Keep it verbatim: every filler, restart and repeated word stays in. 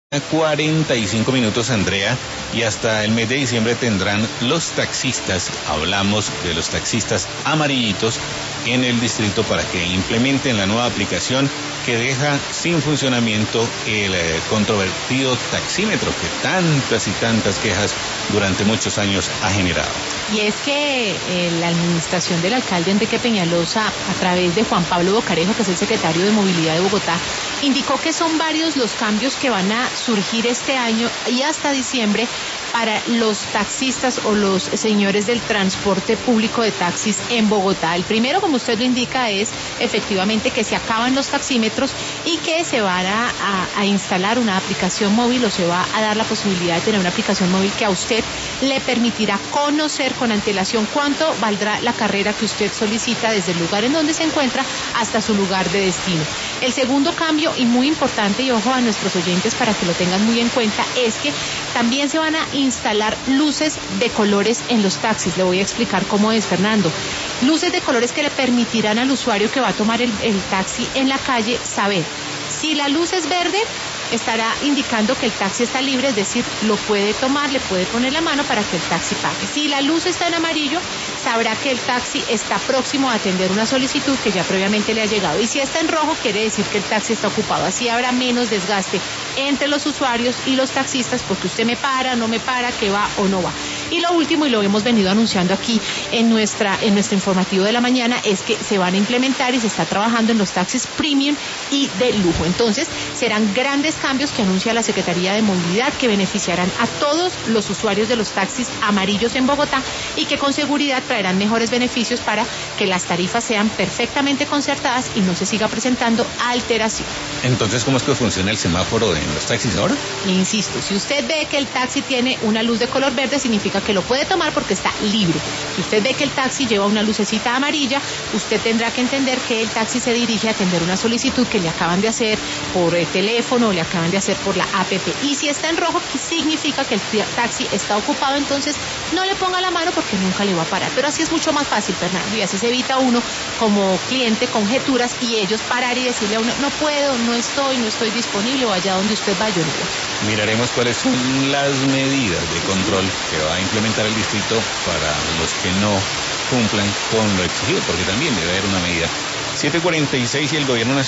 cuarenta y cinco minutos, Andrea, y hasta el mes de diciembre tendrán los taxistas, hablamos de los taxistas amarillitos en el distrito, para que implementen la nueva aplicación que deja sin funcionamiento el eh, controvertido taxímetro que tantas y tantas quejas durante muchos años ha generado. Y es que eh, la administración del alcalde Enrique Peñalosa, a través de Juan Pablo Bocarejo, que es el secretario de Movilidad de Bogotá, indicó que son varios los cambios que van a surgir este año y hasta diciembre para los taxistas o los señores del transporte público de taxis en Bogotá. El primero, como usted lo indica, es efectivamente que se acaban los taxímetros y que se va a, a, a instalar una aplicación móvil, o se va a dar la posibilidad de tener una aplicación móvil que a usted le permitirá conocer con antelación cuánto valdrá la carrera que usted solicita desde el lugar en donde se encuentra hasta su lugar de destino. El segundo cambio, y muy importante, y ojo a nuestros oyentes para que lo tengan muy en cuenta, es que también se van a instalar luces de colores en los taxis. Le voy a explicar cómo es, Fernando. Luces de colores que le permitirán al usuario que va a tomar el, el taxi en la calle saber si la luz es verde, estará indicando que el taxi está libre, es decir, lo puede tomar, le puede poner la mano para que el taxi pague. Si la luz está en amarillo, sabrá que el taxi está próximo a atender una solicitud que ya previamente le ha llegado. Y si está en rojo, quiere decir que el taxi está ocupado. Así habrá menos desgaste entre los usuarios y los taxistas, porque usted me para, no me para, que va o no va. Y lo último, y lo hemos venido anunciando aquí en nuestra en nuestro informativo de la mañana, es que se van a implementar y se está trabajando en los taxis premium y de lujo. Entonces, serán grandes cambios que anuncia la Secretaría de Movilidad, que beneficiarán a todos los usuarios de los taxis amarillos en Bogotá y que con seguridad traerán mejores beneficios para que las tarifas sean perfectamente concertadas y no se siga presentando alteración. Entonces, ¿cómo es que funciona el semáforo en los taxis ahora? Insisto, si usted ve que el taxi tiene una luz de color verde, significa que lo puede tomar porque está libre. Si usted ve que el taxi lleva una lucecita amarilla, usted tendrá que entender que el taxi se dirige a atender una solicitud que le acaban de hacer por el teléfono o le acaban de hacer por la app. Y si está en rojo, significa que el taxi está ocupado, entonces no le ponga la mano porque nunca le va a parar. Pero así es mucho más fácil, Fernando, y así se evita uno como cliente conjeturas y ellos parar y decirle a uno, no puedo, no estoy, no estoy disponible, o allá donde usted vaya, no voy. Miraremos cuáles son las medidas de control que va a implementar el distrito para los que no cumplan con lo exigido, porque también debe haber una medida. siete cuarenta y seis y el gobierno nacional